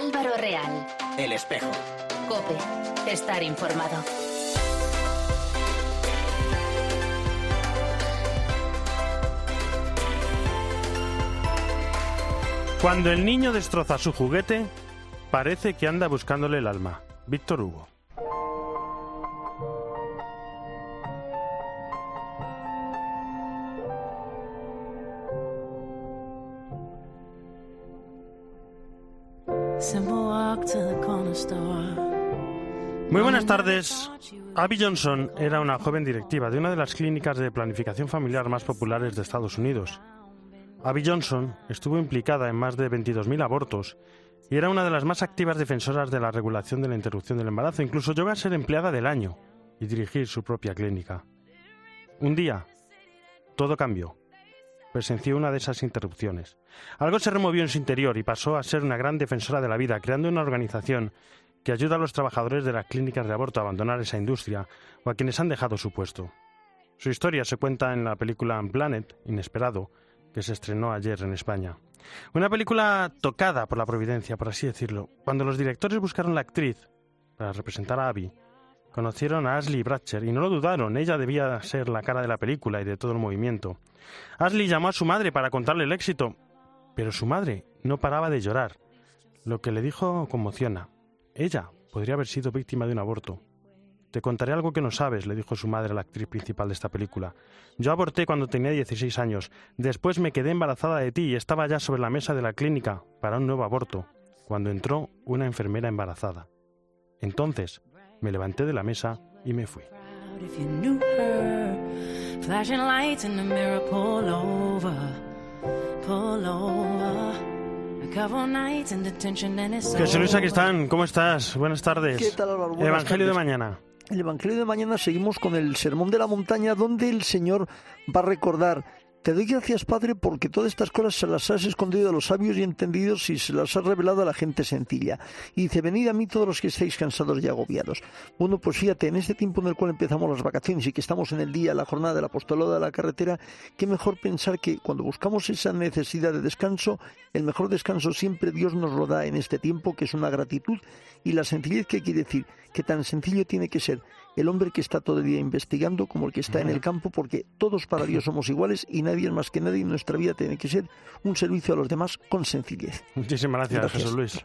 Álvaro Real. El Espejo. COPE. Estar informado. Cuando el niño destroza su juguete, parece que anda buscándole el alma. Víctor Hugo. Muy buenas tardes. Abby Johnson era una joven directiva de una de las clínicas de planificación familiar más populares de Estados Unidos. Abby Johnson estuvo implicada en más de 22.000 abortos y era una de las más activas defensoras de la regulación de la interrupción del embarazo. Incluso llegó a ser empleada del año y dirigir su propia clínica. Un día, todo cambió. Presenció una de esas interrupciones. Algo se removió en su interior y pasó a ser una gran defensora de la vida, creando una organización que ayuda a los trabajadores de las clínicas de aborto a abandonar esa industria o a quienes han dejado su puesto. Su historia se cuenta en la película Unplanned, Inesperado, que se estrenó ayer en España. Una película tocada por la providencia, por así decirlo. Cuando los directores buscaron la actriz para representar a Abby, conocieron a Ashley Bratcher y no lo dudaron, ella debía ser la cara de la película y de todo el movimiento. Ashley llamó a su madre para contarle el éxito, pero su madre no paraba de llorar. Lo que le dijo conmociona. Ella podría haber sido víctima de un aborto. Te contaré algo que no sabes, le dijo su madre a la actriz principal de esta película. Yo aborté cuando tenía 16 años. Después me quedé embarazada de ti y estaba ya sobre la mesa de la clínica para un nuevo aborto, cuando entró una enfermera embarazada. Entonces me levanté de la mesa y me fui. Jesús Luis Sacristán, ¿cómo estás? Buenas tardes. ¿Qué tal, Álvaro? Buenas Evangelio tardes. de mañana. El Evangelio de mañana seguimos con el Sermón de la Montaña, donde el Señor va a recordar: te doy gracias, Padre, porque todas estas cosas se las has escondido a los sabios y entendidos y se las has revelado a la gente sencilla. Y dice: venid a mí todos los que estáis cansados y agobiados. Bueno, pues fíjate, en este tiempo en el cual empezamos las vacaciones y que estamos en el día, la jornada del apostolado de la carretera, qué mejor pensar que cuando buscamos esa necesidad de descanso, el mejor descanso siempre Dios nos lo da en este tiempo, que es una gratitud y la sencillez. ¿Qué quiere decir? Que tan sencillo tiene que ser el hombre que está todo el día investigando como el que está en el campo, porque todos para Dios somos iguales y nadie es más que nadie. Nuestra vida tiene que ser un servicio a los demás con sencillez. Muchísimas gracias, Jesús Luis.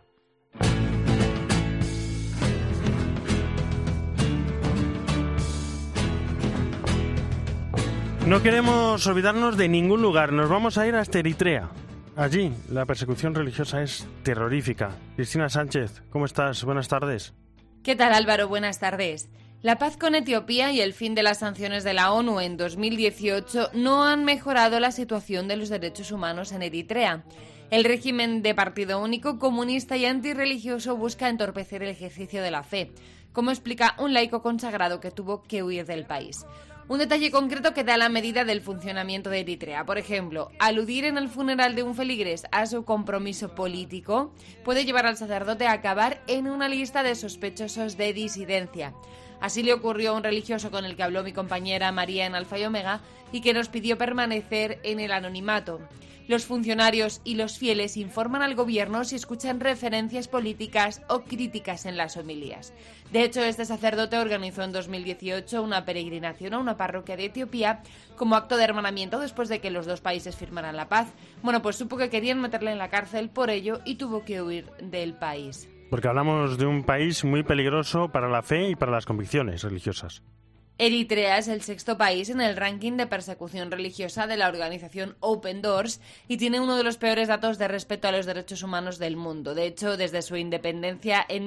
No queremos olvidarnos de ningún lugar. Nos vamos a ir hasta Eritrea. Allí la persecución religiosa es terrorífica. Cristina Sánchez, ¿cómo estás? Buenas tardes. ¿Qué tal, Álvaro? Buenas tardes. La paz con Etiopía y el fin de las sanciones de la ONU en 2018 no han mejorado la situación de los derechos humanos en Eritrea. El régimen de partido único, comunista y antirreligioso busca entorpecer el ejercicio de la fe, como explica un laico consagrado que tuvo que huir del país. Un detalle concreto que da la medida del funcionamiento de Eritrea. Por ejemplo, aludir en el funeral de un feligrés a su compromiso político puede llevar al sacerdote a acabar en una lista de sospechosos de disidencia. Así le ocurrió a un religioso con el que habló mi compañera María en Alfa y Omega y que nos pidió permanecer en el anonimato. Los funcionarios y los fieles informan al gobierno si escuchan referencias políticas o críticas en las homilías. De hecho, este sacerdote organizó en 2018 una peregrinación a una parroquia de Etiopía como acto de hermanamiento después de que los dos países firmaran la paz. Bueno, pues supo que querían meterle en la cárcel por ello y tuvo que huir del país. Porque hablamos de un país muy peligroso para la fe y para las convicciones religiosas. Eritrea es el sexto país en el ranking de persecución religiosa de la organización Open Doors y tiene uno de los peores datos de respeto a los derechos humanos del mundo. De hecho, desde su independencia en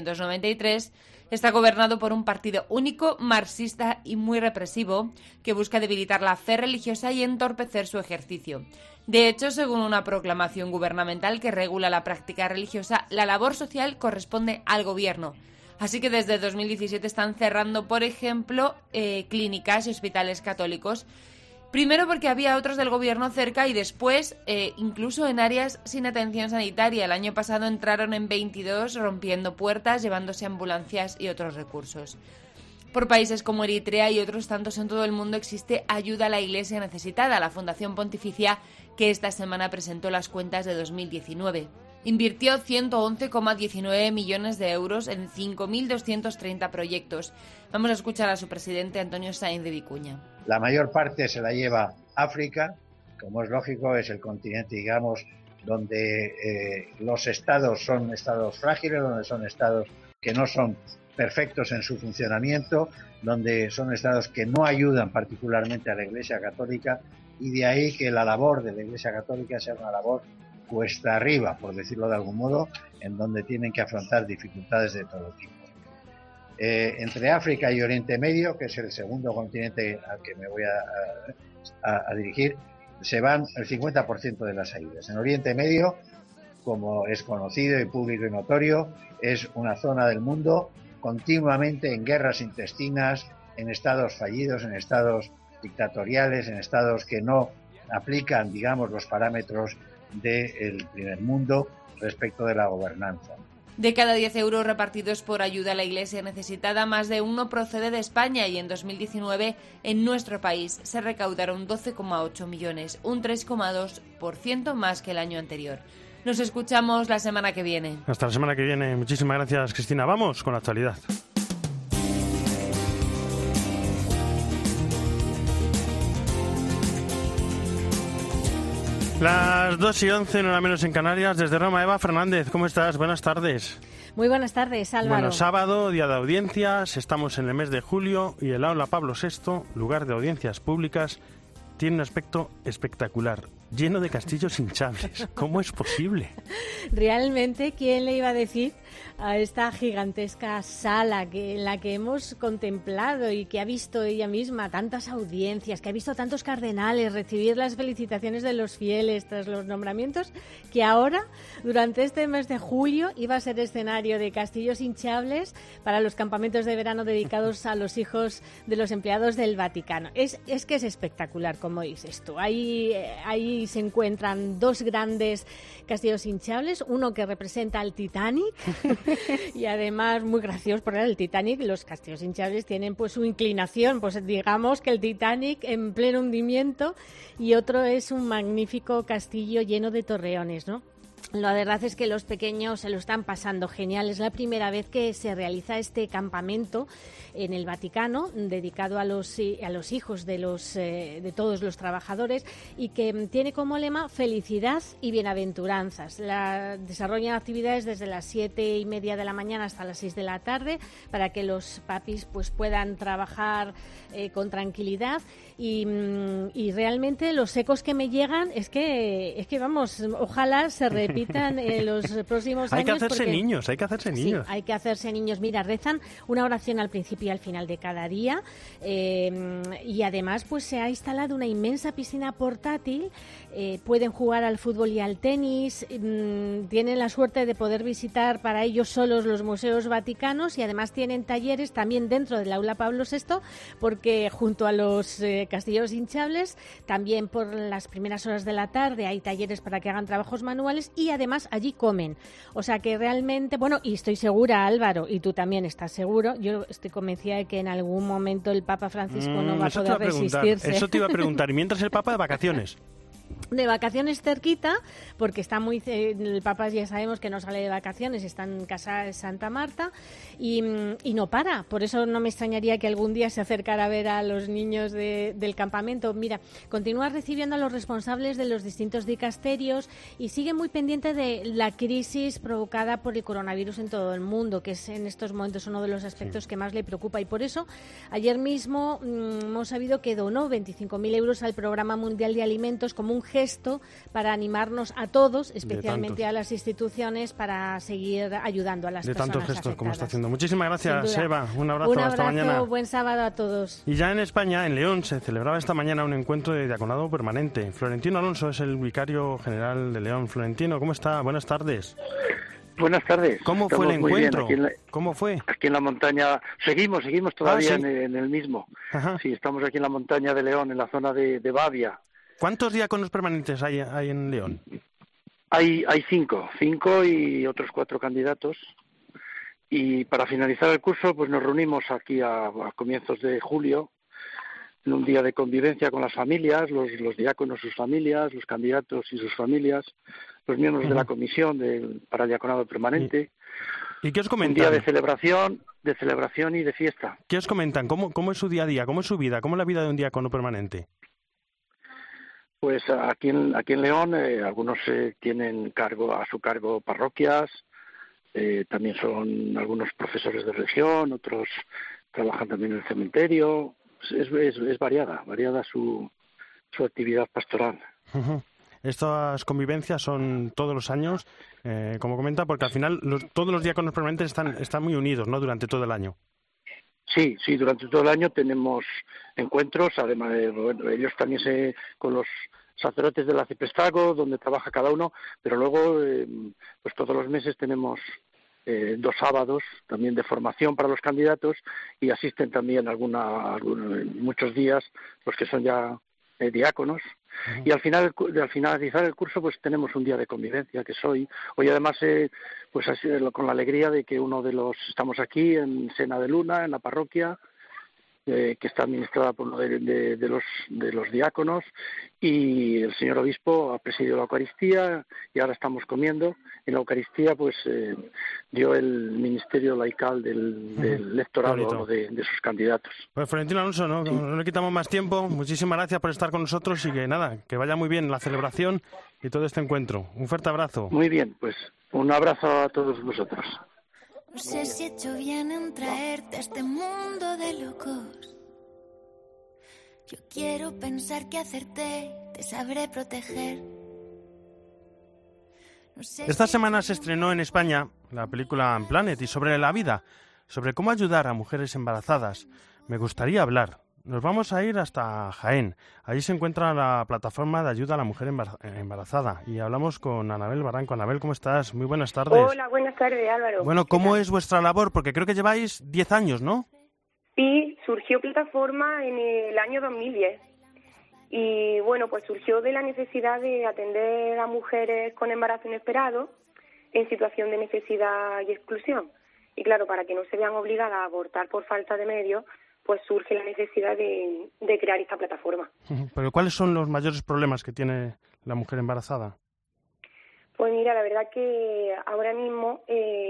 1993, está gobernado por un partido único, marxista y muy represivo, que busca debilitar la fe religiosa y entorpecer su ejercicio. De hecho, según una proclamación gubernamental que regula la práctica religiosa, la labor social corresponde al gobierno. Así que desde 2017 están cerrando, por ejemplo, clínicas y hospitales católicos. Primero porque había otros del gobierno cerca y después incluso en áreas sin atención sanitaria. El año pasado entraron en 22 rompiendo puertas, llevándose ambulancias y otros recursos. Por países como Eritrea y otros tantos en todo el mundo existe Ayuda a la Iglesia Necesitada, la Fundación Pontificia que esta semana presentó las cuentas de 2019. invirtió 111,19 millones de euros en 5.230 proyectos. Vamos a escuchar a su presidente, Antonio Sáenz de Vicuña. La mayor parte se la lleva África, como es lógico, es el continente, digamos, donde los estados son estados frágiles, donde son estados que no son perfectos en su funcionamiento, donde son estados que no ayudan particularmente a la Iglesia Católica, y de ahí que la labor de la Iglesia Católica sea una labor cuesta arriba, por decirlo de algún modo, en donde tienen que afrontar dificultades de todo tipo. Entre África y Oriente Medio, que es el segundo continente al que me voy a dirigir, se van el 50% de las ayudas. En Oriente Medio, como es conocido y público y notorio, es una zona del mundo continuamente en guerras intestinas, en estados fallidos, en estados dictatoriales, en estados que no aplican, digamos, los parámetros del primer mundo respecto de la gobernanza. De cada 10 euros repartidos por ayuda a la Iglesia necesitada, más de uno procede de España, y en 2019 en nuestro país se recaudaron 12,8 millones, un 3,2% más que el año anterior. Nos escuchamos la semana que viene. Hasta la semana que viene. Muchísimas gracias, Cristina. Vamos con la actualidad. Las 2:11, no hora menos en Canarias. Desde Roma, Eva Fernández, ¿cómo estás? Buenas tardes. Muy buenas tardes, Álvaro. Bueno, sábado, día de audiencias, estamos en el mes de julio y el aula Pablo VI, lugar de audiencias públicas, tiene un aspecto espectacular, lleno de castillos hinchables. ¿Cómo es posible? Realmente, ¿quién le iba a decir a esta gigantesca sala en la que hemos contemplado y que ha visto ella misma tantas audiencias, que ha visto tantos cardenales recibir las felicitaciones de los fieles tras los nombramientos, que ahora, durante este mes de julio, iba a ser escenario de castillos hinchables para los campamentos de verano dedicados a los hijos de los empleados del Vaticano? Es que es espectacular, como dices tú. Ahí se encuentran dos grandes castillos hinchables, uno que representa al Titanic y además muy gracioso porque el Titanic, los castillos hinchables tienen pues su inclinación, pues digamos que el Titanic en pleno hundimiento, y otro es un magnífico castillo lleno de torreones, ¿no? La verdad es que los pequeños se lo están pasando genial. Es la primera vez que se realiza este campamento en el Vaticano dedicado a los hijos de todos los trabajadores, y que tiene como lema felicidad y bienaventuranzas. Desarrollan actividades desde las 7:30 de la mañana hasta las 6 de la tarde para que los papis pues puedan trabajar con tranquilidad, y realmente los ecos que me llegan es que vamos, ojalá se repitan en los próximos años. Hay que hacerse niños. Sí, hay que hacerse niños. Mira, rezan una oración al principio y al final de cada día, y además pues se ha instalado una inmensa piscina portátil. Pueden jugar al fútbol y al tenis, tienen la suerte de poder visitar para ellos solos los museos vaticanos, y además tienen talleres también dentro del aula Pablo VI, porque junto a los castillos hinchables, también por las primeras horas de la tarde hay talleres para que hagan trabajos manuales, y además allí comen. O sea que realmente, bueno, y estoy segura, Álvaro, y tú también estás seguro, yo estoy convencida de que en algún momento el Papa Francisco no va a poder resistirse. Eso te iba a preguntar. Y mientras el Papa de vacaciones. De vacaciones cerquita, porque está el Papa ya sabemos que no sale de vacaciones, está en casa de Santa Marta, y no para. Por eso no me extrañaría que algún día se acercara a ver a los niños del campamento. Mira, continúa recibiendo a los responsables de los distintos dicasterios y sigue muy pendiente de la crisis provocada por el coronavirus en todo el mundo, que es en estos momentos uno de los aspectos que más le preocupa, y por eso ayer mismo hemos sabido que donó 25.000 euros al Programa Mundial de Alimentos como un gesto para animarnos a todos, especialmente a las instituciones, para seguir ayudando a las personas afectadas. De tantos gestos como está haciendo. Muchísimas Sin gracias, duda. Eva. Un abrazo, hasta mañana. Buen sábado a todos. Y ya en España, en León, se celebraba esta mañana un encuentro de diaconado permanente. Florentino Alonso es el vicario general de León. Florentino, ¿cómo está? Buenas tardes. Buenas tardes. ¿Cómo fue el encuentro? ¿Cómo fue? Aquí en la montaña, seguimos todavía ¿sí? en el mismo. Ajá. Sí, estamos aquí en la montaña de León, en la zona de Bavia. ¿Cuántos diáconos permanentes hay en León? Hay cinco y otros 4 candidatos. Y para finalizar el curso, pues nos reunimos aquí a comienzos de julio. un día de convivencia con las familias, los diáconos, sus familias, los candidatos y sus familias, los miembros de la comisión para el diaconado permanente. ¿Y qué os comentan? Un día de celebración y de fiesta. ¿Qué os comentan? ¿Cómo es su día a día? ¿Cómo es su vida? ¿Cómo es la vida de un diácono permanente? Pues aquí en León algunos tienen a su cargo parroquias, también son algunos profesores de religión, otros trabajan también en el cementerio. Es variada su actividad pastoral. Uh-huh. Estas convivencias son todos los años, como comenta, porque al final todos los diáconos permanentes están muy unidos, ¿no?, durante todo el año. Sí, durante todo el año tenemos encuentros, además ellos también con los sacerdotes del arciprestazgo, donde trabaja cada uno, pero luego pues todos los meses tenemos 2 sábados también de formación para los candidatos y asisten también muchos días los que son ya diáconos. Uh-huh. Y al finalizar el curso pues tenemos un día de convivencia, que es hoy además pues así, con la alegría de que estamos aquí en Sena de Luna, en la parroquia, que está administrada por uno de los diáconos, y el señor obispo ha presidido la Eucaristía y ahora estamos comiendo. En la Eucaristía pues dio el ministerio laical del lectorado de sus candidatos. Pues Florentino Alonso, no le quitamos más tiempo. Muchísimas gracias por estar con nosotros y que vaya muy bien la celebración y todo este encuentro. Un fuerte abrazo. Muy bien, pues un abrazo a todos vosotros. No sé si he hecho bien en traerte a este mundo de locos. Yo quiero pensar que hacerte te sabré proteger. No sé Esta semana se estrenó en España la película Planet y sobre la vida, sobre cómo ayudar a mujeres embarazadas. Me gustaría hablar. Nos vamos a ir hasta Jaén. Allí se encuentra la plataforma de ayuda a la mujer embarazada. Y hablamos con Anabel Barranco. Anabel, ¿cómo estás? Muy buenas tardes. Hola, buenas tardes, Álvaro. Bueno, ¿cómo es vuestra labor? Porque creo que lleváis 10 años, ¿no? Sí, surgió plataforma en el año 2010. Y bueno, pues surgió de la necesidad de atender a mujeres con embarazo inesperado en situación de necesidad y exclusión. Y claro, para que no se vean obligadas a abortar por falta de medios, pues surge la necesidad de crear esta plataforma. ¿Pero cuáles son los mayores problemas que tiene la mujer embarazada? Pues mira, la verdad que ahora mismo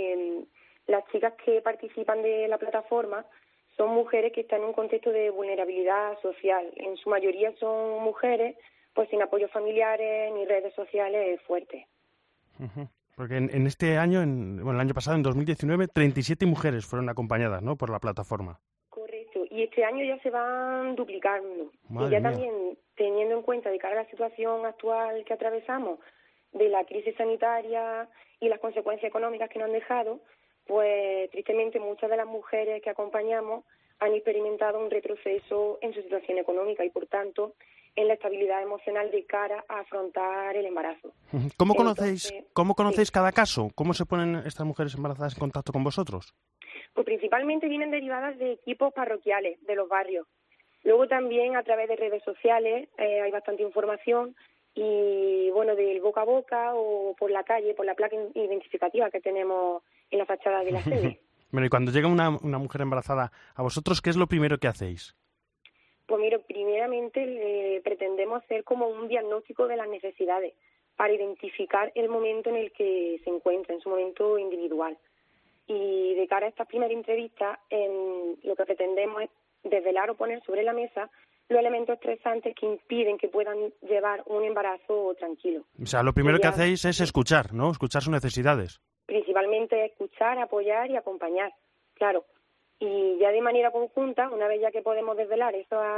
las chicas que participan de la plataforma son mujeres que están en un contexto de vulnerabilidad social. En su mayoría son mujeres pues sin apoyos familiares ni redes sociales fuertes. Uh-huh. Porque en este año, el año pasado, en 2019, 37 mujeres fueron acompañadas, ¿no?, por la plataforma. Correcto, y este año ya se van duplicando. Madre y ya mía. también, teniendo en cuenta de cara a la situación actual que atravesamos, de la crisis sanitaria y las consecuencias económicas que nos han dejado, pues tristemente muchas de las mujeres que acompañamos han experimentado un retroceso en su situación económica y, por tanto, en la estabilidad emocional de cara a afrontar el embarazo. ¿Cómo conocéis cada caso? ¿Cómo se ponen estas mujeres embarazadas en contacto con vosotros? Pues principalmente vienen derivadas de equipos parroquiales de los barrios. Luego también a través de redes sociales hay bastante información y, bueno, del boca a boca o por la calle, por la placa identificativa que tenemos en la fachada de la sede. Bueno, y cuando llega una mujer embarazada a vosotros, ¿qué es lo primero que hacéis? Pues mira, primeramente pretendemos hacer como un diagnóstico de las necesidades para identificar el momento en el que se encuentra, en su momento individual. Y de cara a esta primera entrevista, lo que pretendemos es desvelar o poner sobre la mesa los elementos estresantes que impiden que puedan llevar un embarazo tranquilo. O sea, lo primero que hacéis es escuchar, ¿no? Escuchar sus necesidades. Principalmente escuchar, apoyar y acompañar, claro. Y ya de manera conjunta, una vez ya que podemos desvelar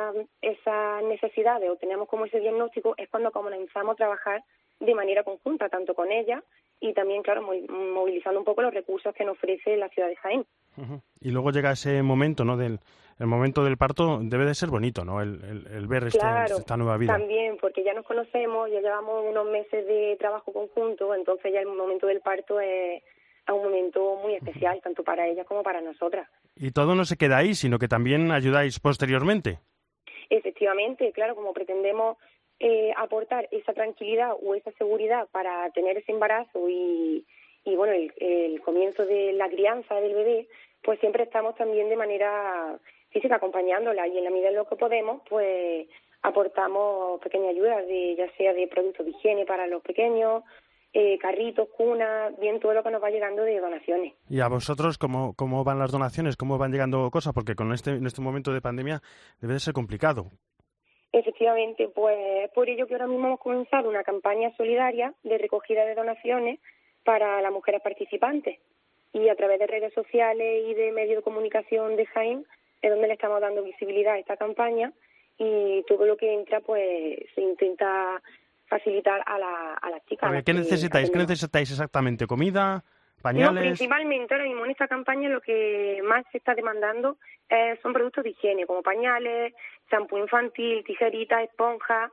esas necesidades o tenemos como ese diagnóstico, es cuando comenzamos a trabajar de manera conjunta, tanto con ella y también, claro, movilizando un poco los recursos que nos ofrece la ciudad de Jaén. Uh-huh. Y luego llega ese momento, ¿no? El momento del parto debe de ser bonito, ¿no? El ver esta nueva vida. También, porque ya nos conocemos, ya llevamos unos meses de trabajo conjunto, entonces ya el momento del parto es un momento muy especial, uh-huh, tanto para ella como para nosotras. Y todo no se queda ahí, sino que también ayudáis posteriormente. Efectivamente, claro, como pretendemos aportar esa tranquilidad o esa seguridad para tener ese embarazo y bueno, el comienzo de la crianza del bebé, pues siempre estamos también de manera física acompañándola, y en la medida de lo que podemos, pues aportamos pequeñas ayudas, ya sea de productos de higiene para los pequeños, carritos, cunas, bien todo lo que nos va llegando de donaciones. ¿Y a vosotros cómo van las donaciones? ¿Cómo van llegando cosas? Porque en este momento de pandemia debe de ser complicado. Efectivamente, pues por ello que ahora mismo hemos comenzado una campaña solidaria de recogida de donaciones para las mujeres participantes, y a través de redes sociales y de medios de comunicación de Jaén es donde le estamos dando visibilidad a esta campaña, y todo lo que entra pues se intenta facilitar a las chicas. ¿Qué necesitáis? ¿Qué necesitáis exactamente? ¿Comida? ¿Pañales? No, principalmente ahora mismo en esta campaña lo que más se está demandando son productos de higiene, como pañales, champú infantil, tijeritas, esponjas,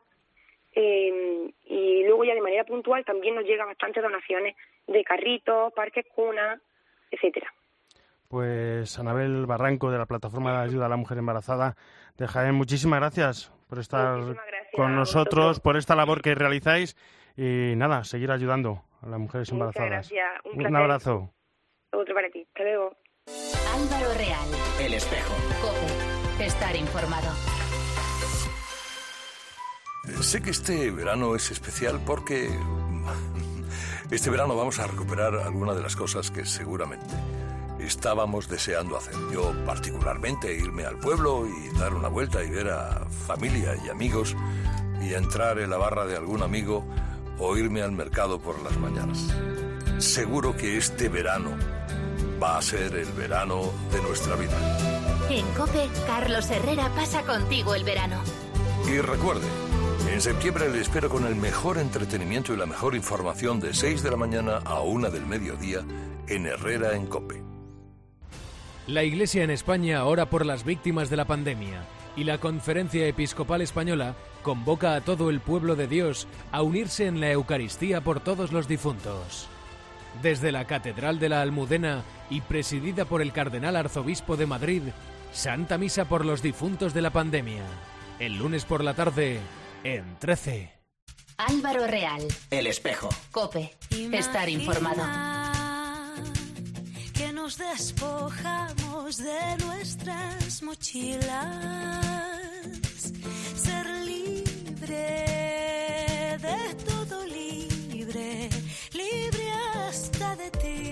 y luego ya de manera puntual también nos llegan bastantes donaciones de carritos, parques, cunas, etcétera. Pues Anabel Barranco, de la Plataforma de Ayuda a la Mujer Embarazada de Jaén, muchísimas gracias por estar con nosotros, por esta labor que realizáis, y nada, seguir ayudando a las mujeres embarazadas. Muchas gracias. Un abrazo. Otro para ti. Hasta luego. Álvaro Real. El Espejo. COPE. Estar informado. Sé que este verano es especial porque este verano vamos a recuperar algunas de las cosas que seguramente estábamos deseando hacer. Yo particularmente irme al pueblo y dar una vuelta y ver a familia y amigos, y entrar en la barra de algún amigo o irme al mercado por las mañanas. Seguro que este verano va a ser el verano de nuestra vida. En COPE, Carlos Herrera pasa contigo el verano. Y recuerde, en septiembre le espero con el mejor entretenimiento y la mejor información de 6 de la mañana a 1 del mediodía en Herrera en COPE. La Iglesia en España ora por las víctimas de la pandemia, y la Conferencia Episcopal Española convoca a todo el pueblo de Dios a unirse en la Eucaristía por todos los difuntos. Desde la Catedral de la Almudena y presidida por el Cardenal Arzobispo de Madrid, Santa Misa por los difuntos de la pandemia. El lunes por la tarde, en 13. Álvaro Real. El Espejo. COPE. Estar informado. Que nos despojamos de nuestras mochilas. Ser libre de todo, libre, libre hasta de ti.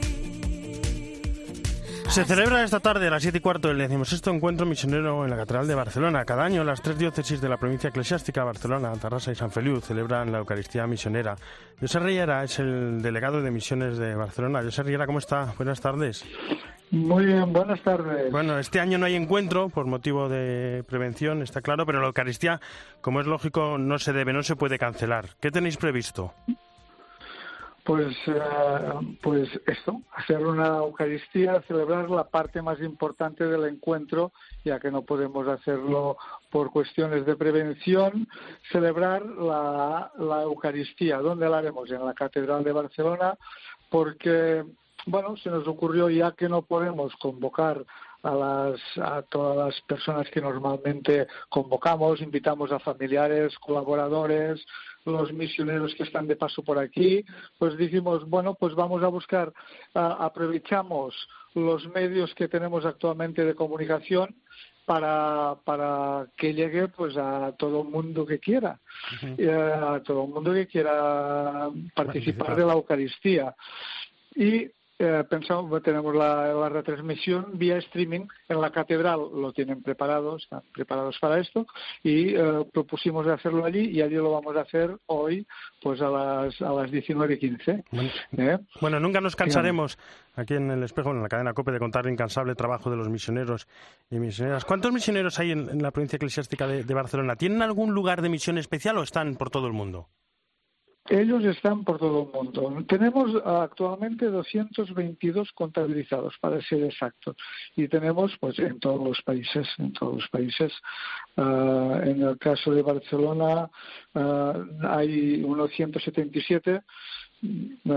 Se celebra esta tarde a las 7:15 el 16º encuentro misionero en la Catedral de Barcelona. Cada año las 3 diócesis de la provincia eclesiástica, Barcelona, Tarrasa y Sant Feliu, celebran la Eucaristía misionera. José Riera es el delegado de misiones de Barcelona. José Riera, ¿cómo está? Buenas tardes. Muy bien, buenas tardes. Bueno, este año no hay encuentro por motivo de prevención, está claro, pero la Eucaristía, como es lógico, no se puede cancelar. ¿Qué tenéis previsto? Pues esto, hacer una Eucaristía, celebrar la parte más importante del encuentro, ya que no podemos hacerlo por cuestiones de prevención, celebrar la Eucaristía. ¿Dónde la haremos? En la Catedral de Barcelona, porque, bueno, se nos ocurrió, ya que no podemos convocar a todas las personas que normalmente convocamos, invitamos a familiares, colaboradores, los misioneros que están de paso por aquí, pues dijimos, bueno, pues vamos a buscar, aprovechamos los medios que tenemos actualmente de comunicación para que llegue pues a todo el mundo que quiera, a todo el mundo que quiera participar de la Eucaristía. Y pensamos, tenemos la retransmisión vía streaming en la catedral, lo tienen preparado, están preparados para esto, y propusimos hacerlo allí, y allí lo vamos a hacer hoy pues a las 19:15. Bueno, nunca nos cansaremos aquí en El Espejo, en la cadena COPE, de contar el incansable trabajo de los misioneros y misioneras. ¿Cuántos misioneros hay en la provincia eclesiástica de Barcelona? ¿Tienen algún lugar de misión especial o están por todo el mundo? Ellos están por todo el mundo. Tenemos actualmente 222 contabilizados, para ser exactos, y tenemos pues en todos los países. En el caso de Barcelona hay unos 177,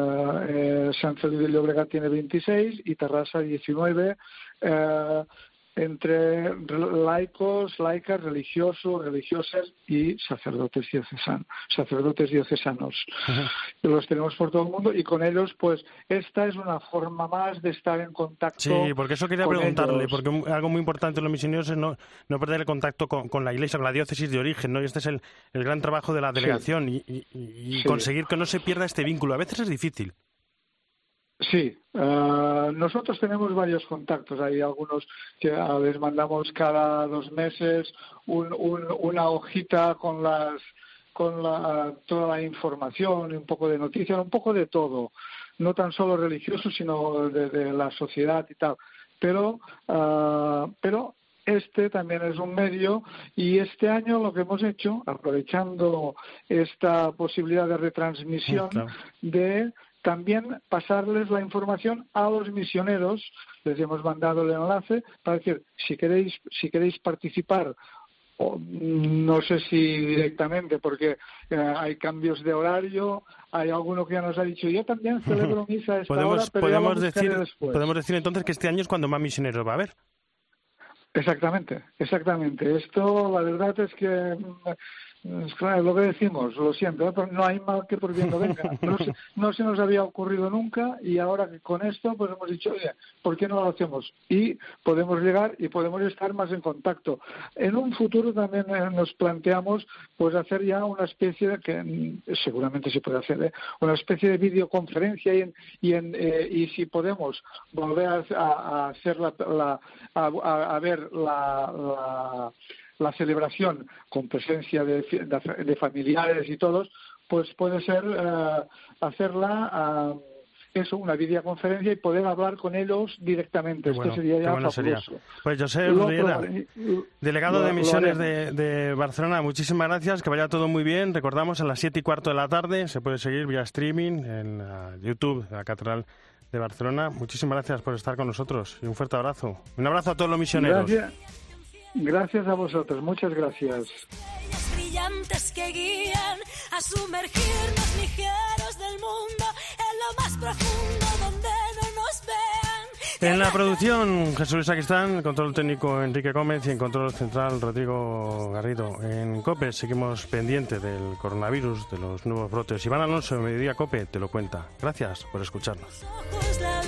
Sant Feliu de Llobregat tiene 26 y Tarrasa 19. entre laicos, laicas, religiosos, religiosas y sacerdotes diocesanos. Los tenemos por todo el mundo y con ellos, pues, esta es una forma más de estar en contacto. Sí, porque eso quería preguntarle, ellos. Porque algo muy importante en los misioneros es no perder el contacto con la Iglesia, con la diócesis de origen, ¿no? Y este es el gran trabajo de la delegación y conseguir que no se pierda este vínculo. A veces es difícil. Sí, nosotros tenemos varios contactos. Hay algunos que les mandamos cada 2 meses una hojita con toda la información, un poco de noticias, un poco de todo, no tan solo religioso, sino de la sociedad y tal. Pero este también es un medio, y este año lo que hemos hecho, aprovechando esta posibilidad de retransmisión, de también pasarles la información a los misioneros. Les hemos mandado el enlace para decir, si queréis participar, o no sé si directamente, porque hay cambios de horario, hay alguno que ya nos ha dicho, yo también celebro misa a esta hora, pero podemos decir entonces que este año es cuando más misioneros va a haber. Exactamente. Esto, la verdad es que claro, lo que decimos, lo siento, pero no hay mal que por bien no venga. No se nos había ocurrido nunca, y ahora que con esto pues hemos dicho, oye, ¿por qué no lo hacemos? Y podemos llegar y podemos estar más en contacto. En un futuro también nos planteamos pues hacer ya una especie de, que seguramente se puede hacer, una especie de videoconferencia y si podemos volver a hacer a ver la celebración con presencia de familiares y todos, pues puede ser hacerla una videoconferencia y poder hablar con ellos directamente. Esto sería ya fabuloso. Pues Josep Riera, delegado de misiones de Barcelona, muchísimas gracias, que vaya todo muy bien. Recordamos, a las 7:15 de la tarde se puede seguir vía streaming en YouTube de la Catedral de Barcelona. Muchísimas gracias por estar con nosotros y un fuerte abrazo. Un abrazo a todos los misioneros. Gracias a vosotros, muchas gracias. Brillantes que guían a sumergirnos ligeros del mundo en lo más profundo donde no nos vean. En la producción, Jesús Luis Sacristán, en control técnico Enrique Gómez y en control central Rodrigo Garrido. En COPE seguimos pendientes del coronavirus, de los nuevos brotes. Iván Alonso, de Mediodía COPE, te lo cuenta. Gracias por escucharnos.